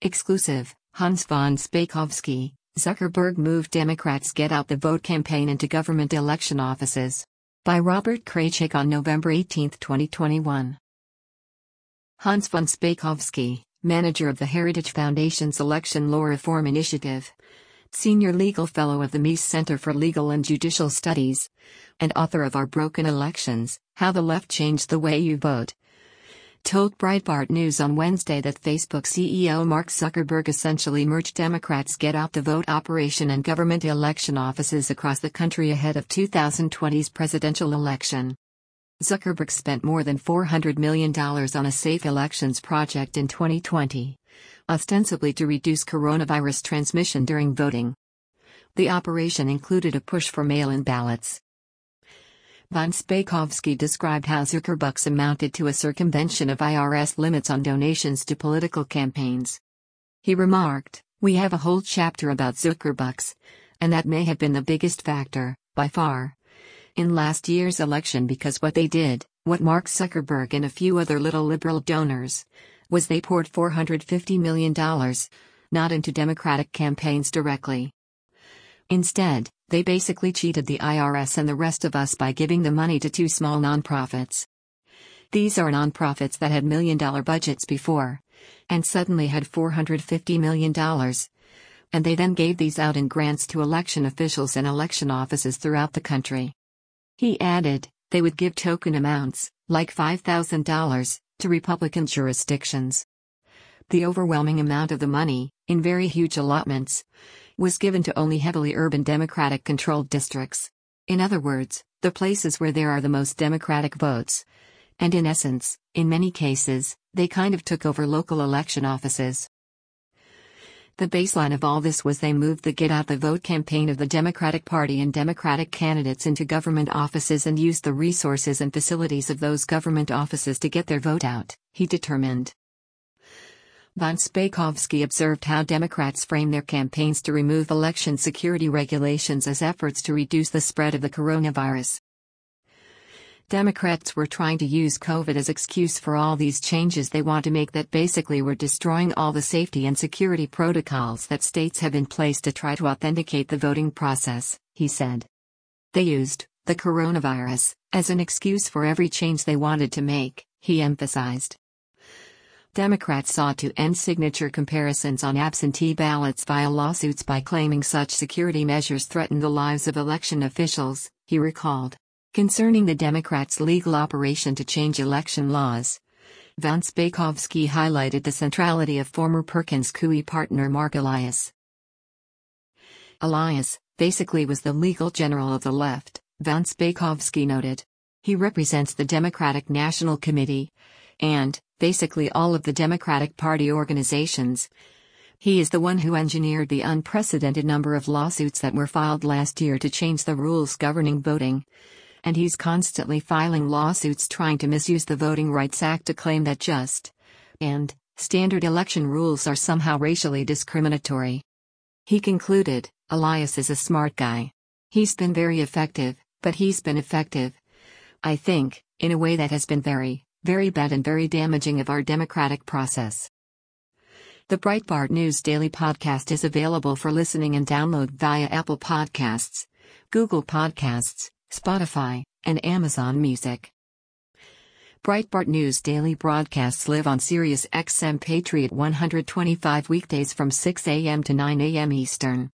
Exclusive, Hans von Spakovsky, Zuckerberg moved Democrats' Get Out the Vote campaign into government election offices. By Robert Kraychik on November 18, 2021. Hans von Spakovsky, manager of the Heritage Foundation's Election Law Reform Initiative, senior legal fellow of the Mies Center for Legal and Judicial Studies, and author of Our Broken Elections, How the Left Changed the Way You Vote, told Breitbart News on Wednesday that Facebook CEO Mark Zuckerberg essentially merged Democrats' Get Out the Vote operation and government election offices across the country ahead of 2020's presidential election. Zuckerberg spent more than $400 million on a safe elections project in 2020, ostensibly to reduce coronavirus transmission during voting. The operation included a push for mail-in ballots. Von Spakovsky described how Zuckerbucks amounted to a circumvention of IRS limits on donations to political campaigns. He remarked, "We have a whole chapter about Zuckerbucks, and that may have been the biggest factor, by far, in last year's election because what they did, what Mark Zuckerberg and a few other little liberal donors, was they poured $450 million, not into Democratic campaigns directly. Instead, they basically cheated the IRS and the rest of us by giving the money to two small nonprofits. These are nonprofits that had million-dollar budgets before, and suddenly had $450 million. And they then gave these out in grants to election officials and election offices throughout the country." He added, they would give token amounts, like $5,000, to Republican jurisdictions. The overwhelming amount of the money, in very huge allotments, was given to only heavily urban Democratic-controlled districts. In other words, the places where there are the most Democratic votes. And in essence, in many cases, they kind of took over local election offices. The baseline of all this was they moved the Get Out the Vote campaign of the Democratic Party and Democratic candidates into government offices and used the resources and facilities of those government offices to get their vote out, he determined. Von Spakovsky observed how Democrats frame their campaigns to remove election security regulations as efforts to reduce the spread of the coronavirus. Democrats were trying to use COVID as excuse for all these changes they want to make that basically were destroying all the safety and security protocols that states have in place to try to authenticate the voting process, he said. They used the coronavirus as an excuse for every change they wanted to make, he emphasized. Democrats sought to end signature comparisons on absentee ballots via lawsuits by claiming such security measures threatened the lives of election officials, he recalled. Concerning the Democrats' legal operation to change election laws, Von Spakovsky highlighted the centrality of former Perkins Coie partner Mark Elias. Elias, basically was the legal general of the left, Von Spakovsky noted. He represents the Democratic National Committee, and, basically all of the Democratic Party organizations. He is the one who engineered the unprecedented number of lawsuits that were filed last year to change the rules governing voting. And he's constantly filing lawsuits trying to misuse the Voting Rights Act to claim that just and standard election rules are somehow racially discriminatory. He concluded, Elias is a smart guy. He's been very effective, but he's been effective, I think, in a way that has been very bad and very damaging of our democratic process. The Breitbart News Daily podcast is available for listening and download via Apple Podcasts, Google Podcasts, Spotify, and Amazon Music. Breitbart News Daily broadcasts live on Sirius XM Patriot 125 weekdays from 6 a.m. to 9 a.m. Eastern.